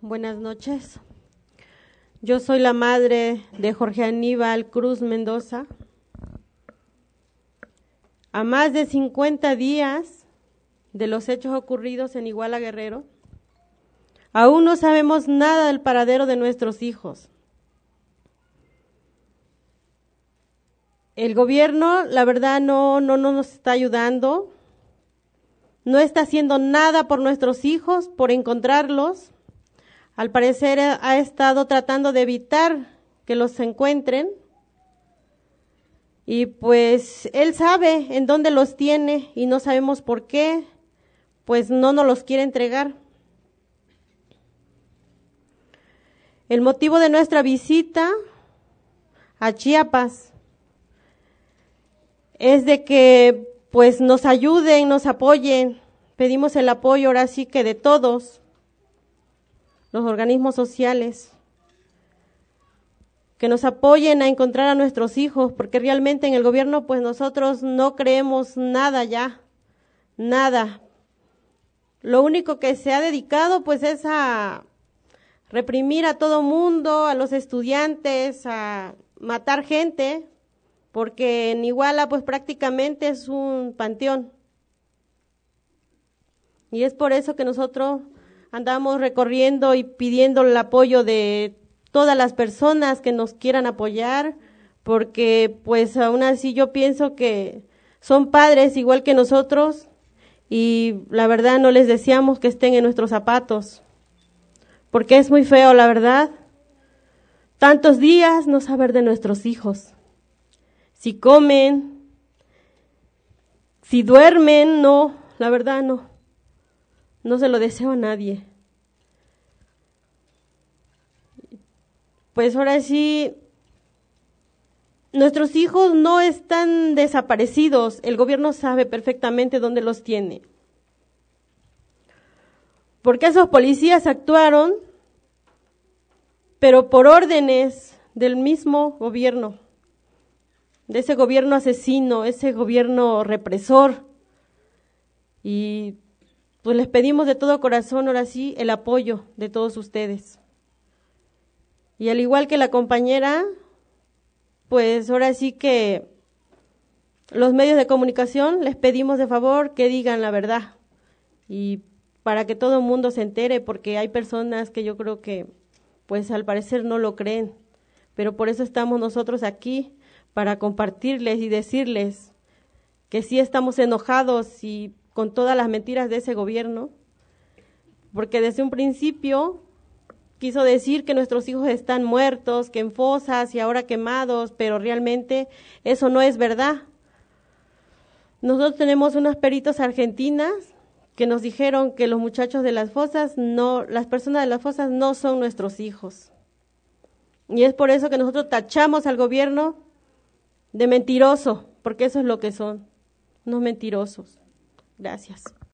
Buenas noches. Yo soy la madre de Jorge Aníbal Cruz Mendoza. A más de 50 días de los hechos ocurridos en Iguala Guerrero, aún no sabemos nada del paradero de nuestros hijos. El gobierno, la verdad, no nos está ayudando, no está haciendo nada por nuestros hijos, por encontrarlos. Al parecer ha estado tratando de evitar que los encuentren. Y pues él sabe en dónde los tiene y no sabemos por qué, pues no nos los quiere entregar. El motivo de nuestra visita a Chiapas es de que pues nos ayuden, nos apoyen. Pedimos el apoyo ahora sí que de todos los organismos sociales, que nos apoyen a encontrar a nuestros hijos, porque realmente en el gobierno pues nosotros no creemos nada ya, nada. Lo único que se ha dedicado pues es a reprimir a todo mundo, a los estudiantes, a matar gente, porque en Iguala pues prácticamente es un panteón. Y es por eso que nosotros andamos recorriendo y pidiendo el apoyo de todas las personas que nos quieran apoyar, porque pues aún así yo pienso que son padres igual que nosotros y la verdad no les deseamos que estén en nuestros zapatos, porque es muy feo, la verdad, tantos días no saber de nuestros hijos, si comen, si duermen, no, la verdad no se lo deseo a nadie. Pues ahora sí, nuestros hijos no están desaparecidos, el gobierno sabe perfectamente dónde los tiene. Porque esos policías actuaron, pero por órdenes del mismo gobierno, de ese gobierno asesino, ese gobierno represor. Y pues les pedimos de todo corazón, ahora sí, el apoyo de todos ustedes. Y al igual que la compañera, pues ahora sí que los medios de comunicación les pedimos de favor que digan la verdad y para que todo el mundo se entere, porque hay personas que yo creo que pues al parecer no lo creen, pero por eso estamos nosotros aquí, para compartirles y decirles que sí estamos enojados y con todas las mentiras de ese gobierno, porque desde un principio quiso decir que nuestros hijos están muertos, que en fosas y ahora quemados, pero realmente eso no es verdad. Nosotros tenemos unos peritos argentinas que nos dijeron que los muchachos de las fosas las personas de las fosas no son nuestros hijos. Y es por eso que nosotros tachamos al gobierno de mentiroso, porque eso es lo que son, unos mentirosos. Gracias.